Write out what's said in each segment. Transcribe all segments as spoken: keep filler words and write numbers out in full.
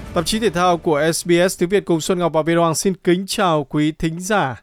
Tạp chí thể thao của ét bê ét tiếng Việt cùng Xuân Ngọc và Việt Hoàng xin kính chào quý thính giả.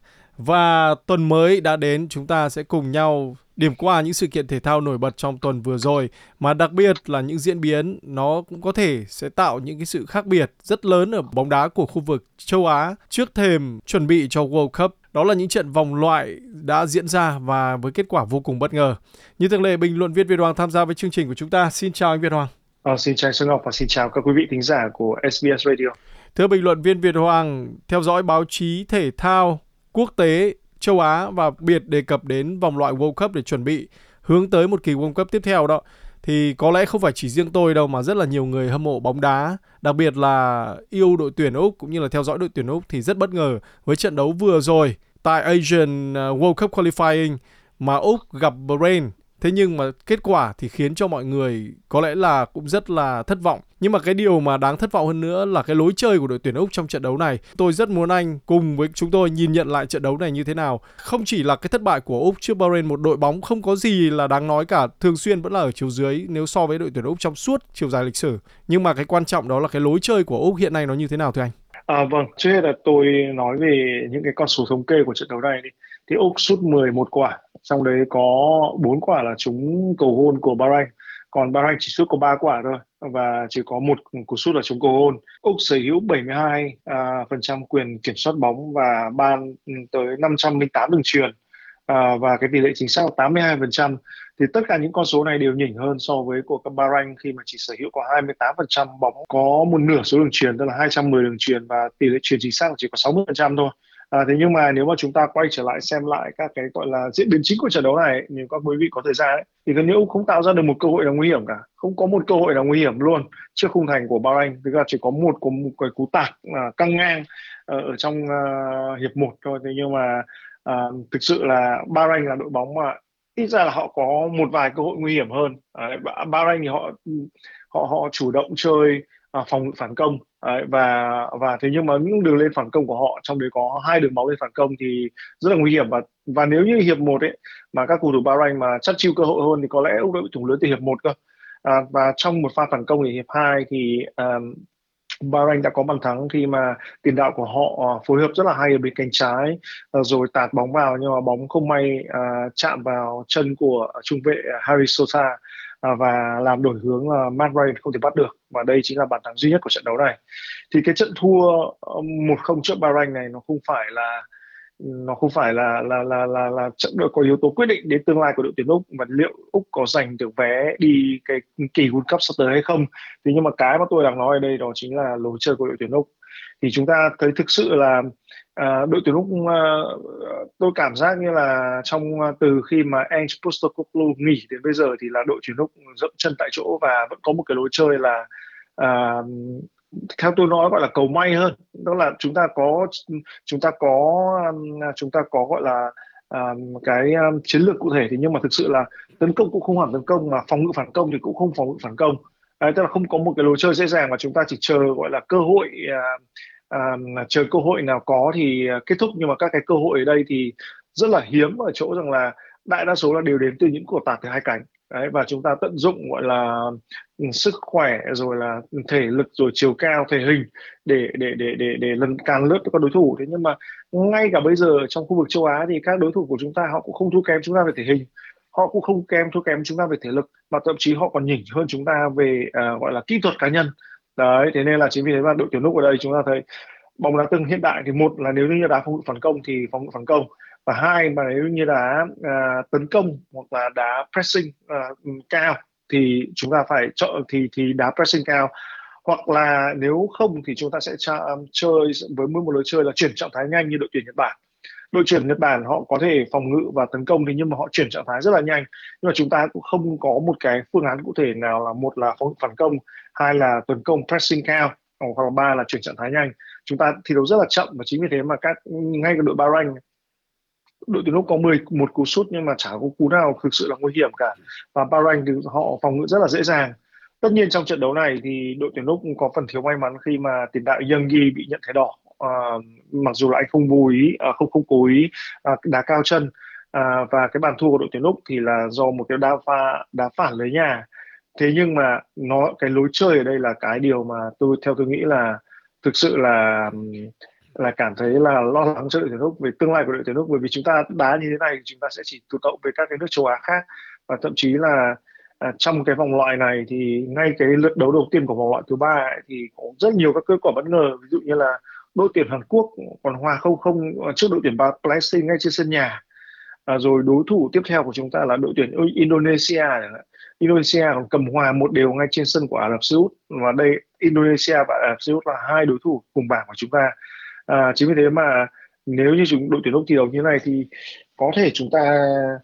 Và tuần mới đã đến, chúng ta sẽ cùng nhau điểm qua những sự kiện thể thao nổi bật trong tuần vừa rồi, mà đặc biệt là những diễn biến nó cũng có thể sẽ tạo những cái sự khác biệt rất lớn ở bóng đá của khu vực châu Á trước thềm chuẩn bị cho World Cup. Đó là những trận vòng loại đã diễn ra và với kết quả vô cùng bất ngờ. Như thường lệ, bình luận viên Việt Hoàng tham gia với chương trình của chúng ta. Xin chào anh Việt Hoàng. Ờ, xin chào Xuân Ngọc và xin chào các quý vị thính giả của ét bê ét Radio. Thưa bình luận viên Việt Hoàng, theo dõi báo chí thể thao quốc tế, châu Á và biệt đề cập đến vòng loại World Cup để chuẩn bị hướng tới một kỳ World Cup tiếp theo đó, thì có lẽ không phải chỉ riêng tôi đâu mà rất là nhiều người hâm mộ bóng đá, đặc biệt là yêu đội tuyển Úc cũng như là theo dõi đội tuyển Úc thì rất bất ngờ với trận đấu vừa rồi tại Asian World Cup Qualifying mà Úc gặp Bahrain. Thế nhưng mà kết quả thì khiến cho mọi người có lẽ là cũng rất là thất vọng. Nhưng mà cái điều mà đáng thất vọng hơn nữa là cái lối chơi của đội tuyển Úc trong trận đấu này. Tôi rất muốn anh cùng với chúng tôi nhìn nhận lại trận đấu này như thế nào. Không chỉ là cái thất bại của Úc trước Bahrain, một đội bóng không có gì là đáng nói cả, thường xuyên vẫn là ở chiều dưới nếu so với đội tuyển Úc trong suốt chiều dài lịch sử. Nhưng mà cái quan trọng đó là cái lối chơi của Úc hiện nay nó như thế nào thưa anh? À, vâng, trước hết là tôi nói về những cái con số thống kê của trận đấu này đi. Thì Úc sút mười một quả, trong đấy có bốn quả là trúng cầu hôn của Bahrain, còn Bahrain chỉ sút có ba quả thôi và chỉ có một cú sút là trúng cầu hôn. Úc sở hữu bảy mươi hai à, phần trăm quyền kiểm soát bóng và ban tới năm trăm lẻ tám đường chuyền, à, và cái tỷ lệ chính xác là tám mươi hai phần trăm. Thì tất cả những con số này đều nhỉnh hơn so với của các Bahrain khi mà chỉ sở hữu có hai mươi tám phần trăm bóng có một nửa số đường chuyền, tức là hai trăm mười đường chuyền, và tỷ lệ chuyền chính xác là chỉ có sáu mươi phần trăm thôi. À, thế nhưng mà nếu mà chúng ta quay trở lại xem lại các cái gọi là diễn biến chính của trận đấu này, nếu các quý vị có thời gian ấy, thì gần như Úc không tạo ra được một cơ hội nào nguy hiểm cả, không có một cơ hội nào nguy hiểm luôn trước khung thành của Bahrain. Thực ra chỉ có một có một cái cú tạt à, căng ngang ở, ở trong à, hiệp một thôi. Thế nhưng mà à, thực sự là Bahrain là đội bóng mà ít ra là họ có một vài cơ hội nguy hiểm hơn. Đấy, Bahrain thì họ họ họ chủ động chơi à, phòng ngự phản công. Đấy, và và thế nhưng mà những đường lên phản công của họ, trong đấy có hai đường máu lên phản công thì rất là nguy hiểm. Và và nếu như hiệp một ấy mà các cầu thủ Bahrain mà chắc chiu cơ hội hơn thì có lẽ Úc đã bị thủng lưới từ hiệp một cơ. À, và trong một pha phản công thì hiệp hai thì um, Bahrain đã có bàn thắng khi mà tiền đạo của họ ờ, phối hợp rất là hay ở bên cánh trái, ờ, rồi tạt bóng vào, nhưng mà bóng không may ờ, chạm vào chân của trung vệ Harry Sosa, ờ, và làm đổi hướng, là Matt Ryan không thể bắt được, và đây chính là bàn thắng duy nhất của trận đấu này. Thì cái trận thua ờ, một không trước Bahrain này nó không phải là nó không phải là là là là là trận đội có yếu tố quyết định đến tương lai của đội tuyển Úc và liệu Úc có giành được vé đi cái kỳ World Cup sắp tới hay không. Thì nhưng mà cái mà tôi đang nói ở đây đó chính là lối chơi của đội tuyển Úc. Thì chúng ta thấy thực sự là à, đội tuyển Úc, à, tôi cảm giác như là trong à, từ khi mà Ange Postecoglou nghỉ đến bây giờ thì là đội tuyển Úc dậm chân tại chỗ và vẫn có một cái lối chơi là, à, theo tôi nói gọi là cầu may hơn. Đó là chúng ta có chúng ta có um, chúng ta có gọi là um, cái um, chiến lược cụ thể, thì nhưng mà thực sự là tấn công cũng không hẳn tấn công, mà phòng ngự phản công thì cũng không phòng ngự phản công. Đấy, tức là không có một cái lối chơi dễ dàng mà chúng ta chỉ chờ gọi là cơ hội, à, à, chờ cơ hội nào có thì à, kết thúc. Nhưng mà các cái cơ hội ở đây thì rất là hiếm ở chỗ rằng là đại đa số là đều đến từ những cuộc tạt từ hai cánh. Đấy, và chúng ta tận dụng gọi là sức khỏe, rồi là thể lực, rồi chiều cao, thể hình để để để để để lần càn lướt các đối thủ. Thế nhưng mà ngay cả bây giờ trong khu vực châu Á thì các đối thủ của chúng ta họ cũng không thua kém chúng ta về thể hình, họ cũng không kém thua kém chúng ta về thể lực, mà thậm chí họ còn nhỉnh hơn chúng ta về à, gọi là kỹ thuật cá nhân. Đấy, thế nên là chính vì thế mà đội tuyển Úc ở đây chúng ta thấy bóng đá tưng hiện đại thì một là nếu như đá phòng ngự phản công thì phòng ngự phản công, và hai mà nếu như đá à, tấn công hoặc là đá pressing à, cao thì chúng ta phải chọn thì thì đá pressing cao, hoặc là nếu không thì chúng ta sẽ cha- chơi với một lối chơi là chuyển trạng thái nhanh như đội tuyển Nhật Bản. Đội tuyển Nhật Bản họ có thể phòng ngự và tấn công thì nhưng mà họ chuyển trạng thái rất là nhanh. Nhưng mà chúng ta cũng không có một cái phương án cụ thể nào là một là phòng ngự phản công, hai là tấn công pressing cao, hoặc là ba là chuyển trạng thái nhanh. Chúng ta thi đấu rất là chậm, và chính vì thế mà các ngay cả đội Bahrain, đội tuyển Úc có mười một cú sút nhưng mà chả có cú nào thực sự là nguy hiểm cả, và Bahrain thì họ phòng ngự rất là dễ dàng. Tất nhiên trong trận đấu này thì đội tuyển Úc có phần thiếu may mắn khi mà tiền đạo Young Gi bị nhận thẻ đỏ. À, mặc dù là anh không vô ý, à, không không cố ý à, đá cao chân, à, và cái bàn thua của đội tuyển Úc thì là do một cái đá pha đá phản lưới nhà Thế nhưng mà nó cái lối chơi ở đây là cái điều mà tôi theo tôi nghĩ là thực sự là là cảm thấy là lo lắng cho đội tuyển Úc về tương lai của đội tuyển Úc, bởi vì chúng ta đá như thế này chúng ta sẽ chỉ tụt hậu với các cái nước châu Á khác, và thậm chí là à, trong cái vòng loại này thì ngay cái lượt đấu đầu tiên của vòng loại thứ ba ấy, thì có rất nhiều các kết quả bất ngờ, ví dụ như là đội tuyển Hàn Quốc còn hòa không không trước đội tuyển Palestine ngay trên sân nhà. À, rồi đối thủ tiếp theo của chúng ta là đội tuyển Indonesia chẳng hạn. Indonesia còn cầm hòa một đều ngay trên sân của Ả Rập Xê Út, và đây Indonesia và Ả Rập Xê Út là hai đối thủ cùng bảng của chúng ta. À, chính vì thế mà nếu như chúng đội tuyển Úc thi đấu như thế này thì có thể chúng ta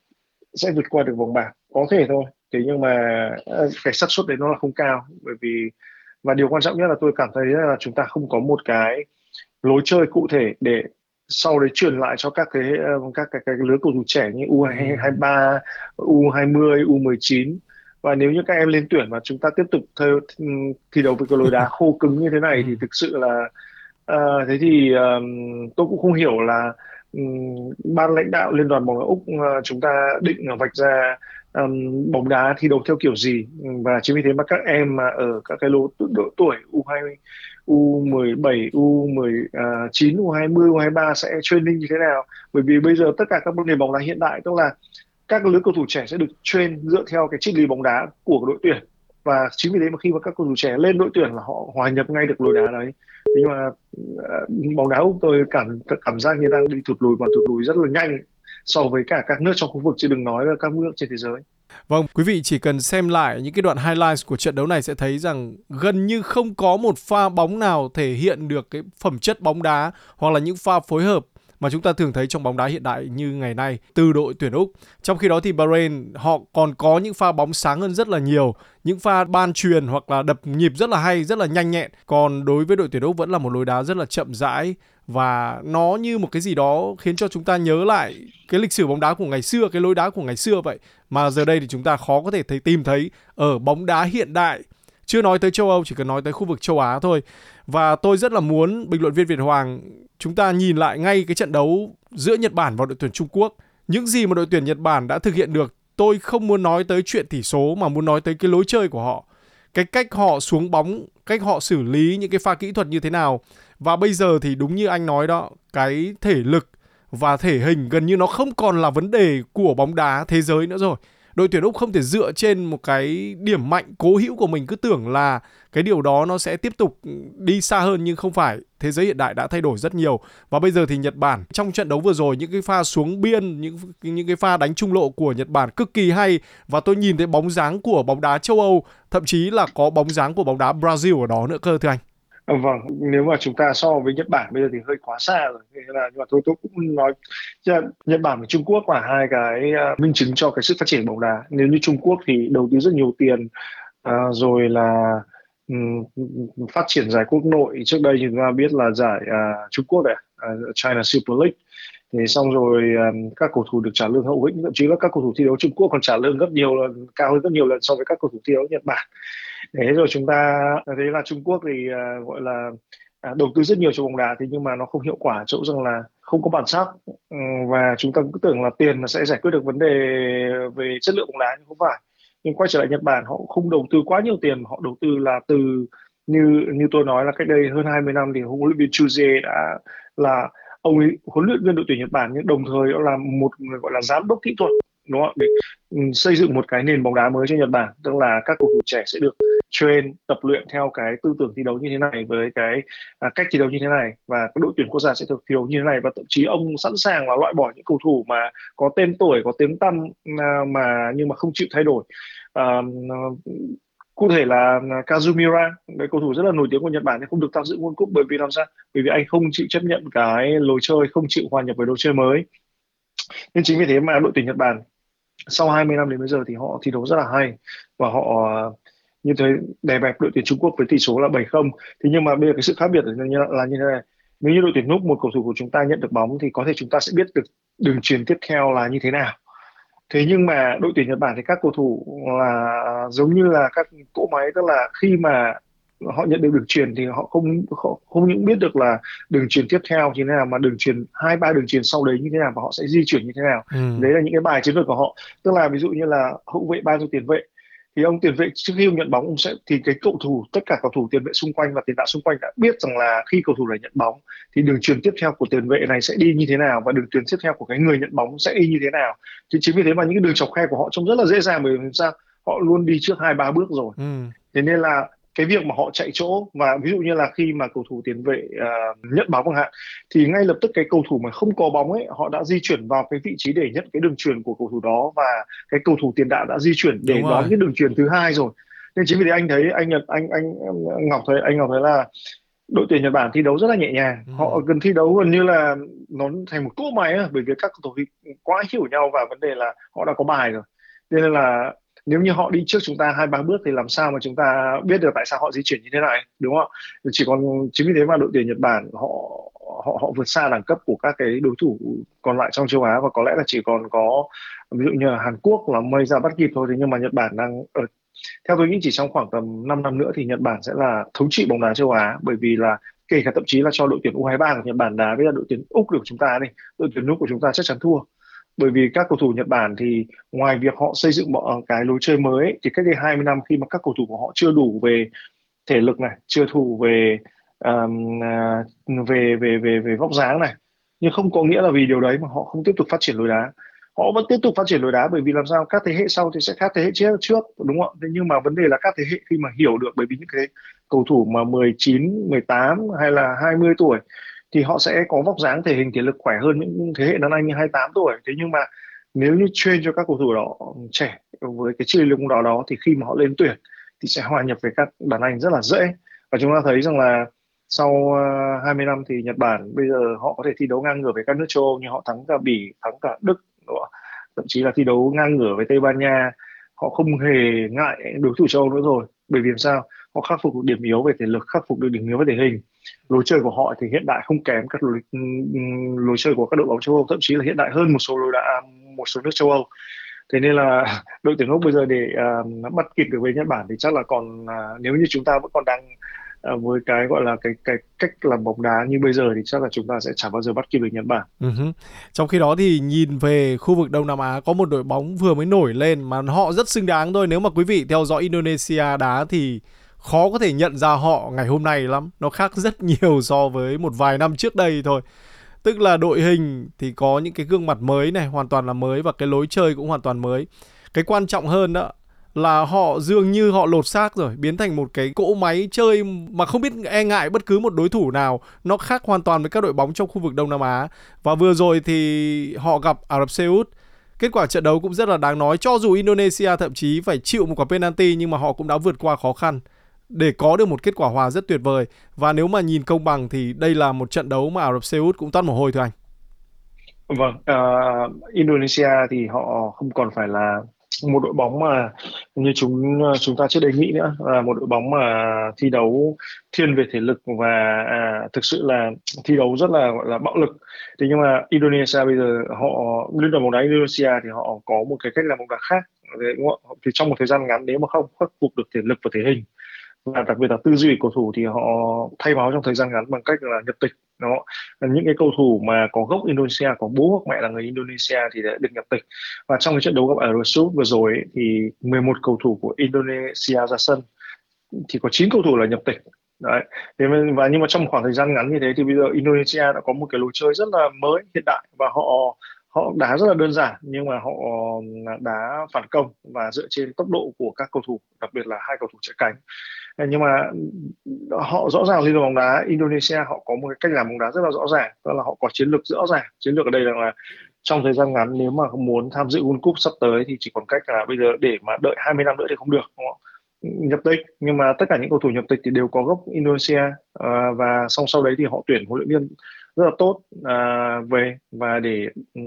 sẽ vượt qua được vòng bảng, có thể thôi. Thế nhưng mà ờ, cái xác suất đấy nó là không cao, bởi vì và điều quan trọng nhất là tôi cảm thấy là chúng ta không có một cái lối chơi cụ thể để sau đấy truyền lại cho các cái ờ, các cái, cái lứa cầu thủ trẻ như u hai ba, u hai mươi, u mười chín. Và nếu như các em lên tuyển mà chúng ta tiếp tục theo, thi đấu với cái lối đá khô cứng như thế này thì thực sự là ờ, thế thì ờm, tôi cũng không hiểu là ừm, ban lãnh đạo Liên đoàn bóng đá Úc ờ, chúng ta định vạch ra ừm, bóng đá thi đấu theo kiểu gì. Và chính vì thế mà các em mà ở các cái lứa độ tuổi u hai mươi, u mười bảy, u mười chín, u hai mươi, u hai ba sẽ training như thế nào, bởi vì bây giờ tất cả các nền bóng đá hiện đại tức là các lứa cầu thủ trẻ sẽ được train dựa theo cái triết lý bóng đá của đội tuyển, và chính vì thế mà khi mà các cầu thủ trẻ lên đội tuyển là họ hòa nhập ngay được lối đá đấy. Nhưng mà uh, bóng đá Úc tôi cảm cảm giác như đang đi thụt lùi và thụt lùi rất là nhanh so với cả các nước trong khu vực, chứ đừng nói là các nước trên thế giới. Vâng, quý vị chỉ cần xem lại những cái đoạn highlights của trận đấu này sẽ thấy rằng gần như không có một pha bóng nào thể hiện được cái phẩm chất bóng đá hoặc là những pha phối hợp mà chúng ta thường thấy trong bóng đá hiện đại như ngày nay từ đội tuyển Úc. Trong khi đó thì Bahrain họ còn có những pha bóng sáng hơn rất là nhiều, những pha ban truyền hoặc là đập nhịp rất là hay, rất là nhanh nhẹn. Còn đối với đội tuyển Úc vẫn là một lối đá rất là chậm rãi, và nó như một cái gì đó khiến cho chúng ta nhớ lại cái lịch sử bóng đá của ngày xưa, cái lối đá của ngày xưa vậy. Mà giờ đây thì chúng ta khó có thể thấy, tìm thấy ở bóng đá hiện đại. Chưa nói tới châu Âu, chỉ cần nói tới khu vực châu Á thôi. Và tôi rất là muốn bình luận viên Việt Hoàng chúng ta nhìn lại ngay cái trận đấu giữa Nhật Bản và đội tuyển Trung Quốc. Những gì mà đội tuyển Nhật Bản đã thực hiện được, tôi không muốn nói tới chuyện tỷ số mà muốn nói tới cái lối chơi của họ. Cái cách họ xuống bóng, cách họ xử lý những cái pha kỹ thuật như thế nào. Và bây giờ thì đúng như anh nói đó, cái thể lực và thể hình gần như nó không còn là vấn đề của bóng đá thế giới nữa rồi. Đội tuyển Úc không thể dựa trên một cái điểm mạnh cố hữu của mình cứ tưởng là cái điều đó nó sẽ tiếp tục đi xa hơn, nhưng không phải. Thế giới hiện đại đã thay đổi rất nhiều. Và bây giờ thì Nhật Bản trong trận đấu vừa rồi, những cái pha xuống biên, những những cái pha đánh trung lộ của Nhật Bản cực kỳ hay, và tôi nhìn thấy bóng dáng của bóng đá châu Âu, thậm chí là có bóng dáng của bóng đá Brazil ở đó nữa cơ thưa anh. À, vâng, nếu mà chúng ta so với Nhật Bản bây giờ thì hơi quá xa rồi. Thế là nhưng mà tôi tôi cũng nói chứ Nhật Bản và Trung Quốc là hai cái uh, minh chứng cho cái sự phát triển bóng đá. Nếu như Trung Quốc thì đầu tư rất nhiều tiền, uh, rồi là um, phát triển giải quốc nội. Trước đây chúng ta biết là giải uh, Trung Quốc này, uh, China Super League. Thì xong rồi um, các cầu thủ được trả lương hậu hĩnh, thậm chí là các cầu thủ thi đấu Trung Quốc còn trả lương gấp nhiều lần, cao hơn rất nhiều lần so với các cầu thủ thi đấu Nhật Bản. Thế rồi chúng ta thấy là Trung Quốc thì uh, gọi là uh, đầu tư rất nhiều cho bóng đá, thế nhưng mà nó không hiệu quả chỗ rằng là không có bản sắc. Um, và chúng ta cứ tưởng là tiền nó sẽ giải quyết được vấn đề về chất lượng bóng đá, nhưng không phải. Nhưng quay trở lại Nhật Bản, họ không đầu tư quá nhiều tiền, họ đầu tư là từ như như tôi nói là cách đây hơn hai mươi năm thì huấn luyện viên Chuze đã là ông ấy huấn luyện viên đội tuyển Nhật Bản, nhưng đồng thời ông là một người gọi là giám đốc kỹ thuật, đúng không? Để um, xây dựng một cái nền bóng đá mới cho Nhật Bản, tức là các cầu thủ trẻ sẽ được train tập luyện theo cái tư tưởng thi đấu như thế này, với cái à, cách thi đấu như thế này, và các đội tuyển quốc gia sẽ được thi đấu như thế này. Và thậm chí ông sẵn sàng là loại bỏ những cầu thủ mà có tên tuổi, có tiếng tăm à, mà nhưng mà không chịu thay đổi. À, cụ thể là Kazumira, cái cầu thủ rất là nổi tiếng của Nhật Bản, thì không được tham dự World Cup bởi vì làm sao? Bởi vì anh không chịu chấp nhận cái lối chơi, không chịu hòa nhập với lối chơi mới. Nên chính vì thế mà đội tuyển Nhật Bản sau hai mươi năm đến bây giờ thì họ thi đấu rất là hay, và họ như thế đè bẹp đội tuyển Trung Quốc với tỷ số là bảy không. Thế nhưng mà bây giờ cái sự khác biệt là như, là như thế này: nếu như đội tuyển Úc, một cầu thủ của chúng ta nhận được bóng thì có thể chúng ta sẽ biết được đường chuyền tiếp theo là như thế nào. Thế nhưng mà đội tuyển Nhật Bản thì các cầu thủ là giống như là các cỗ máy, tức là khi mà họ nhận được đường chuyền thì họ không họ không những biết được là đường chuyền tiếp theo như thế nào, mà đường chuyền hai ba đường chuyền sau đấy như thế nào, và họ sẽ di chuyển như thế nào. Ừ. Đấy là những cái bài chiến lược của họ. Tức là ví dụ như là hậu vệ bao nhiêu tiền vệ, thì ông tiền vệ trước khi ông nhận bóng ông sẽ thì cái cầu thủ tất cả cầu thủ tiền vệ xung quanh và tiền đạo xung quanh đã biết rằng là khi cầu thủ này nhận bóng thì đường truyền tiếp theo của tiền vệ này sẽ đi như thế nào và đường truyền tiếp theo của cái người nhận bóng sẽ đi như thế nào. Thì chính vì thế mà những cái đường chọc khe của họ trông rất là dễ dàng, bởi vì sao họ luôn đi trước hai ba bước rồi. Ừ, Thế nên là cái việc mà họ chạy chỗ, và ví dụ như là khi mà cầu thủ tiền vệ à, nhận bóng chẳng hạn, thì ngay lập tức cái cầu thủ mà không có bóng ấy họ đã di chuyển vào cái vị trí để nhận cái đường truyền của cầu thủ đó, và cái cầu thủ tiền đạo đã di chuyển để đúng đón rồi. cái đường truyền thứ hai rồi. Nên chính vì thế anh thấy anh Nhật anh anh Ngọc thấy anh Ngọc thấy là đội tuyển Nhật Bản thi đấu rất là nhẹ nhàng, Ừ. họ gần thi đấu gần như là nó thành một cỗ máy á, bởi vì các cầu thủ quá hiểu nhau và vấn đề là họ đã có bài rồi. Thế nên là nếu như họ đi trước chúng ta hai ba bước thì làm sao mà chúng ta biết được tại sao họ di chuyển như thế này, đúng không? Chỉ còn chính vì thế mà đội tuyển Nhật Bản họ họ họ vượt xa đẳng cấp của các cái đối thủ còn lại trong châu Á, và có lẽ là chỉ còn có ví dụ như là Hàn Quốc là may ra bắt kịp thôi. Thế nhưng mà Nhật Bản đang ở, theo tôi nghĩ chỉ trong khoảng tầm 5 năm nữa thì Nhật Bản sẽ là thống trị bóng đá châu Á, bởi vì là kể cả thậm chí là cho đội tuyển u hai ba của Nhật Bản đá với là đội tuyển Úc của chúng ta đi, đội tuyển Úc của chúng ta chắc chắn thua. Bởi vì các cầu thủ Nhật Bản thì ngoài việc họ xây dựng một cái lối chơi mới ấy, thì cách đây hai mươi năm khi mà các cầu thủ của họ chưa đủ về thể lực này, chưa đủ về um, à, về về về về vóc dáng này, nhưng không có nghĩa là vì điều đấy mà họ không tiếp tục phát triển lối đá. Họ vẫn tiếp tục phát triển lối đá, bởi vì làm sao các thế hệ sau thì sẽ khác thế hệ trước trước đúng không ạ? Thế nhưng mà vấn đề là các thế hệ khi mà hiểu được, bởi vì những cái cầu thủ mà mười chín, mười tám hay là hai mươi tuổi thì họ sẽ có vóc dáng, thể hình, thể lực khỏe hơn những thế hệ đàn anh như hai mươi tám tuổi. Thế nhưng mà nếu như train cho các cầu thủ đó trẻ với cái chất lượng bóng đá đó thì khi mà họ lên tuyển thì sẽ hòa nhập với các đàn anh rất là dễ. Và chúng ta thấy rằng là sau uh, hai mươi năm thì Nhật Bản bây giờ họ có thể thi đấu ngang ngửa với các nước châu Âu, như họ thắng cả Bỉ, thắng cả Đức, đúng không? Thậm chí là thi đấu ngang ngửa với Tây Ban Nha. Họ không hề ngại đối thủ châu Âu nữa rồi, bởi vì làm sao họ khắc phục được điểm yếu về thể lực, khắc phục được điểm yếu về thể hình. Lối chơi của họ thì hiện đại không kém các lối, lối chơi của các đội bóng châu Âu, thậm chí là hiện đại hơn một số lối đá một số nước châu Âu. Thế nên là đội tuyển Úc bây giờ để uh, bắt kịp được với Nhật Bản thì chắc là còn uh, nếu như chúng ta vẫn còn đang uh, với cái gọi là cái cái cách làm bóng đá như bây giờ thì chắc là chúng ta sẽ chẳng bao giờ bắt kịp được Nhật Bản. Uh-huh. Trong khi đó thì nhìn về khu vực Đông Nam Á có một đội bóng vừa mới nổi lên mà họ rất xứng đáng thôi. Nếu mà quý vị theo dõi Indonesia đá thì khó có thể nhận ra họ ngày hôm nay lắm. Nó khác rất nhiều so với một vài năm trước đây thôi. Tức là đội hình thì có những cái gương mặt mới này, hoàn toàn là mới, và cái lối chơi cũng hoàn toàn mới. Cái quan trọng hơn đó là họ dường như họ lột xác rồi, biến thành một cái cỗ máy chơi mà không biết e ngại bất cứ một đối thủ nào. Nó khác hoàn toàn với các đội bóng trong khu vực Đông Nam Á. Và vừa rồi thì họ gặp Ả Rập Xê Út. Kết quả trận đấu cũng rất là đáng nói. Cho dù Indonesia thậm chí phải chịu một quả penalty, nhưng mà họ cũng đã vượt qua khó khăn để có được một kết quả hòa rất tuyệt vời. Và nếu mà nhìn công bằng thì đây là một trận đấu mà Ả Rập Xê Út cũng toát mồ hôi thôi anh. Vâng, uh, Indonesia thì họ không còn phải là một đội bóng mà như chúng chúng ta trước đây nghĩ nữa, là một đội bóng mà thi đấu thiên về thể lực và à, thực sự là thi đấu rất là gọi là bạo lực. Thế nhưng mà Indonesia bây giờ họ, liên đoàn bóng đá Indonesia thì họ có một cái cách làm bóng đá khác. Đấy, đúng không? Thì trong một thời gian ngắn nếu mà không khắc phục được thể lực và thể hình và đặc biệt là tư duy cầu thủ thì họ thay máu trong thời gian ngắn bằng cách là nhập tịch. Đó, những cái cầu thủ mà có gốc Indonesia, có bố hoặc mẹ là người Indonesia thì đã được nhập tịch. Và trong cái trận đấu gặp Ả Rập Xê Út vừa rồi ấy, thì mười một cầu thủ của Indonesia ra sân thì có chín cầu thủ là nhập tịch. Đấy. Thế mà, và nhưng mà trong khoảng thời gian ngắn như thế thì bây giờ Indonesia đã có một cái lối chơi rất là mới, hiện đại, và họ họ đá rất là đơn giản nhưng mà họ đá phản công và dựa trên tốc độ của các cầu thủ, đặc biệt là hai cầu thủ chạy cánh. Nhưng mà họ rõ ràng, liên đoàn bóng đá Indonesia họ có một cái cách làm bóng đá rất là rõ ràng, đó là họ có chiến lược rõ ràng. Chiến lược ở đây là trong thời gian ngắn nếu mà muốn tham dự World Cup sắp tới thì chỉ còn cách là bây giờ để mà đợi hai mươi năm nữa thì không được, đúng không? Nhập tịch, nhưng mà tất cả những cầu thủ nhập tịch thì đều có gốc Indonesia, à, và xong sau đấy thì họ tuyển huấn luyện viên rất là tốt à, về và để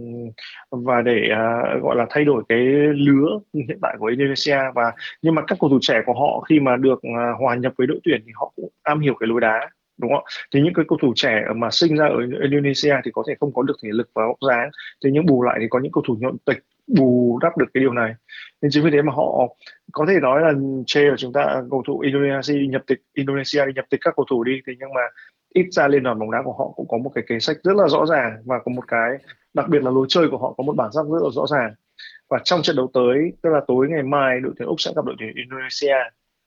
và để à, gọi là thay đổi cái lứa hiện tại của Indonesia. Và nhưng mà các cầu thủ trẻ của họ khi mà được à, hòa nhập với đội tuyển thì họ cũng am hiểu cái lối đá, đúng không? Thì những cái cầu thủ trẻ mà sinh ra ở Indonesia thì có thể không có được thể lực và vóc dáng, thế nhưng bù lại thì có những cầu thủ nhập tịch bù đắp được cái điều này. Nên chính vì thế mà họ có thể nói là chê là chúng ta cầu thủ Indonesia nhập tịch Indonesia đi nhập tịch các cầu thủ đi, thế nhưng mà ít ra liên đoàn bóng đá của họ cũng có một cái kế sách rất là rõ ràng, và có một cái đặc biệt là lối chơi của họ có một bản sắc rất là rõ ràng. Và trong trận đấu tới, tức là tối ngày mai, đội tuyển Úc sẽ gặp đội tuyển Indonesia.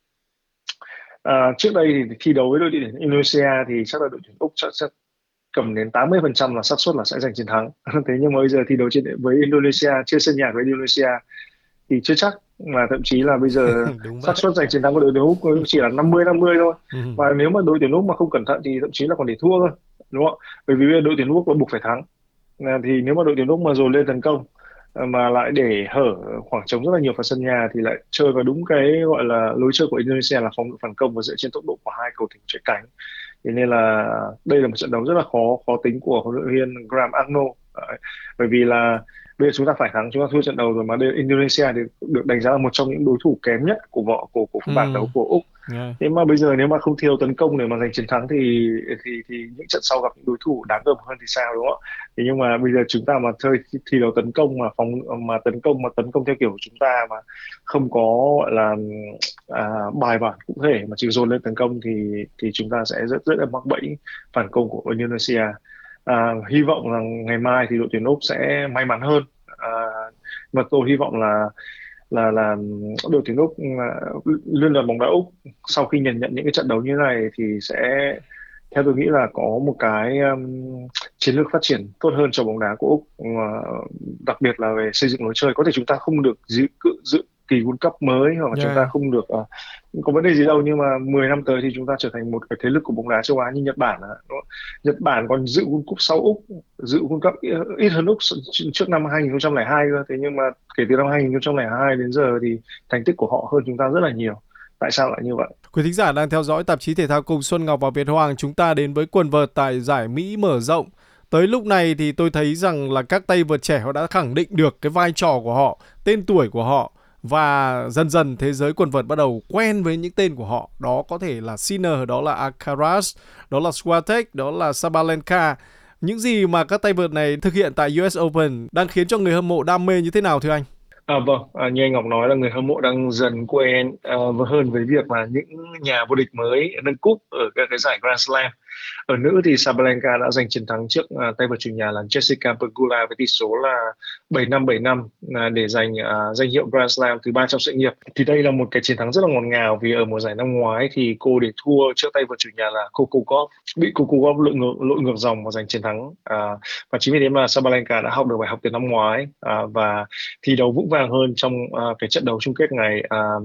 À, trước đây thì thi đấu với đội tuyển Indonesia thì chắc là đội tuyển Úc chắc sẽ cầm đến tám mươi phần trăm là xác suất là sẽ giành chiến thắng. Thế nhưng mà bây giờ thi đấu trên với Indonesia, trên sân nhà với Indonesia thì chưa chắc, mà thậm chí là bây giờ Đúng vậy. xác suất giành chiến thắng của đội tuyển Úc chỉ là năm mươi năm mươi thôi. Ừ. Và nếu mà đội tuyển Úc mà không cẩn thận thì thậm chí là còn để thua cơ, đúng không? Bởi vì bây giờ đội tuyển Úc là buộc phải thắng. À, thì nếu mà đội tuyển Úc mà dồn lên tấn công à, mà lại để hở khoảng trống rất là nhiều phần sân nhà thì lại chơi vào đúng cái gọi là lối chơi của Indonesia là phòng ngự phản công và dựa trên tốc độ của hai cầu thủ chạy cánh. Thế nên là đây là một trận đấu rất là khó khó tính của huấn luyện viên Graham Arnold. Đấy. Bởi vì là bây giờ chúng ta phải thắng, chúng ta thua trận đầu rồi mà đây Indonesia thì được đánh giá là một trong những đối thủ kém nhất của võ của của Ừ. bảng đấu của Úc. Yeah. Thế mà bây giờ nếu mà không thi đấu tấn công để mà giành chiến thắng thì thì thì những trận sau gặp những đối thủ đáng gờm hơn thì sao, đúng không? Thế nhưng mà bây giờ chúng ta mà chơi thi đấu tấn công mà phòng mà tấn công mà tấn công theo kiểu của chúng ta mà không có gọi là à, bài bản cụ thể mà chỉ dồn lên tấn công thì thì chúng ta sẽ rất rất là mắc bẫy phản công của Indonesia. À, hy vọng rằng ngày mai thì đội tuyển Úc sẽ may mắn hơn. À, mà tôi hy vọng là là là đội tuyển Úc, Liên đoàn bóng đá Úc sau khi nhận nhận những cái trận đấu như này thì sẽ, theo tôi nghĩ là có một cái um, chiến lược phát triển tốt hơn cho bóng đá của Úc, uh, đặc biệt là về xây dựng lối chơi. Có thể chúng ta không được dự dự kỳ World Cup mới hoặc là Yeah. chúng ta không được uh, có vấn đề gì đâu, nhưng mà mười năm tới thì chúng ta trở thành một cái thế lực của bóng đá châu Á như Nhật Bản. Đúng không? Nhật Bản còn dự World Cup sau Úc, dự World Cup ít hơn Úc trước năm hai không không hai cơ. Thế nhưng mà kể từ năm hai không không hai đến giờ thì thành tích của họ hơn chúng ta rất là nhiều. Tại sao lại như vậy? Quý thính giả đang theo dõi tạp chí thể thao cùng Xuân Ngọc và Việt Hoàng. Chúng ta đến với quần vợt tại giải Mỹ mở rộng. Tới lúc này thì tôi thấy rằng là các tay vợt trẻ họ đã khẳng định được cái vai trò của họ, tên tuổi của họ. Và dần dần thế giới quần vợt bắt đầu quen với những tên của họ. Đó có thể là Sinner, đó là Alcaraz, đó là Swiatek, đó là Sabalenka. Những gì mà các tay vợt này thực hiện tại u ét Open đang khiến cho người hâm mộ đam mê như thế nào thưa anh? À, vâng, à, như anh Ngọc nói là người hâm mộ đang dần quen à, hơn với việc là những nhà vô địch mới nâng cúp ở các cái giải Grand Slam. Ở nữ thì Sabalenka đã giành chiến thắng trước uh, tay vợt chủ nhà là Jessica Pegula với tỷ số là bảy năm bảy năm uh, để giành uh, danh hiệu Grand Slam thứ ba trong sự nghiệp. Thì đây là một cái chiến thắng rất là ngọt ngào vì ở mùa giải năm ngoái thì cô để thua trước tay vợt chủ nhà là Coco Gauff, bị Coco Gauff lội ngược, lội ngược dòng và giành chiến thắng. Uh, và chính vì thế mà Sabalenka đã học được bài học từ năm ngoái uh, và thi đấu vững vàng hơn trong uh, cái trận đấu chung kết ngày uh,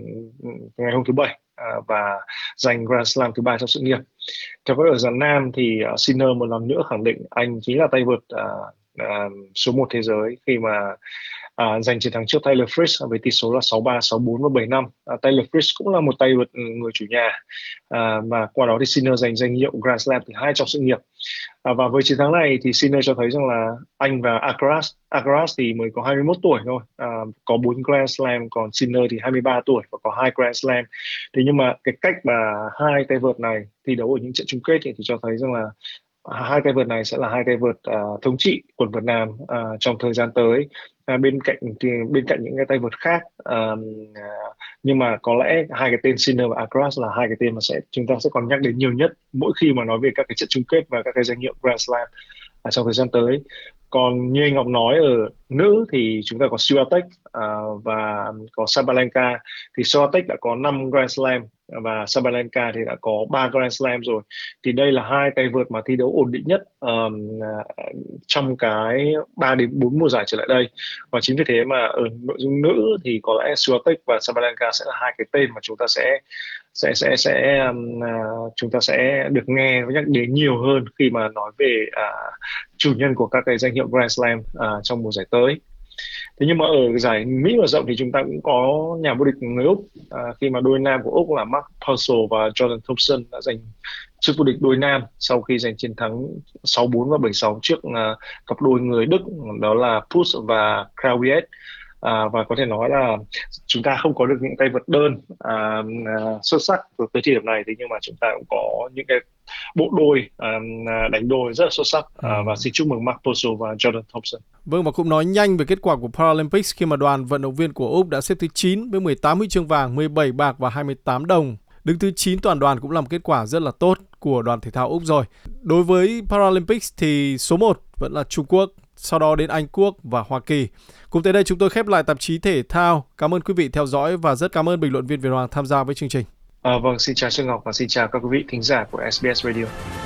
ngày hôm thứ bảy uh, và giành Grand Slam thứ ba trong sự nghiệp. Theo với ở dàn nam thì uh, Sinner một lần nữa khẳng định anh chính là tay vợt uh, uh, số một thế giới khi mà uh, giành chiến thắng trước Taylor Fritz với tỷ số là sáu ba, sáu bốn và bảy năm. Uh, Taylor Fritz cũng là một tay vợt người chủ nhà uh, và qua đó thì Sinner giành danh hiệu Grand Slam thứ hai trong sự nghiệp. À, và với chiến thắng này thì Sinner cho thấy rằng là anh và Alcaraz, Alcaraz thì mới có hai mươi mốt tuổi thôi, à, có bốn Grand Slam, còn Sinner thì hai mươi ba tuổi và có hai Grand Slam. Thế nhưng mà cái cách mà hai tay vợt này thi đấu ở những trận chung kết thì cho thấy rằng là hai tay vợt này sẽ là hai tay vợt uh, thống trị quần vợt nam uh, trong thời gian tới, uh, bên cạnh thì bên cạnh những cái tay vợt khác. Uh, uh, nhưng mà có lẽ hai cái tên Sinner và Alcaraz là hai cái tên mà sẽ chúng ta sẽ còn nhắc đến nhiều nhất mỗi khi mà nói về các cái trận chung kết và các cái danh hiệu Grand Slam uh, trong thời gian tới. Còn như anh Ngọc nói ở nữ thì chúng ta có Swiatek uh, và có Sabalenka. Thì Swiatek đã có năm Grand Slam và Sabalenka thì đã có ba Grand Slam rồi. Thì đây là hai tay vợt mà thi đấu ổn định nhất um, trong cái ba đến bốn mùa giải trở lại đây. Và chính vì thế mà ở nội dung nữ thì có lẽ Swiatek và Sabalenka sẽ là hai cái tên mà chúng ta sẽ sẽ sẽ sẽ um, uh, chúng ta sẽ được nghe và nhắc đến nhiều hơn khi mà nói về uh, chủ nhân của các cái danh hiệu Grand Slam uh, trong mùa giải tới. Thế nhưng mà ở giải Mỹ mở rộng thì chúng ta cũng có nhà vô địch người Úc, à, khi mà đôi nam của Úc là Mark Purcell và Jordan Thompson đã giành chức vô địch đôi nam sau khi giành chiến thắng sáu bốn và bảy sáu trước uh, cặp đôi người Đức, đó là Puss và Krawiecz. À, và có thể nói là chúng ta không có được những tay vợt đơn à, à, xuất sắc từ tới thời điểm này, thế nhưng mà chúng ta cũng có những cái bộ đôi à, đánh đôi rất là xuất sắc, à, và xin chúc mừng Mark Purcell và Jordan Thompson. Vâng, và cũng nói nhanh về kết quả của Paralympics khi mà đoàn vận động viên của Úc đã xếp thứ chín với mười tám huy chương vàng, mười bảy bạc và hai mươi tám đồng. Đứng thứ chín toàn đoàn cũng là một kết quả rất là tốt của đoàn thể thao Úc rồi. Đối với Paralympics thì số một vẫn là Trung Quốc, sau đó đến Anh Quốc và Hoa Kỳ. Cùng tới đây chúng tôi khép lại tạp chí thể thao. Cảm ơn quý vị theo dõi và rất cảm ơn bình luận viên Việt Hoàng tham gia với chương trình. À, vâng, xin chào Trương Ngọc và xin chào các quý vị thính giả của ét bê ét Radio.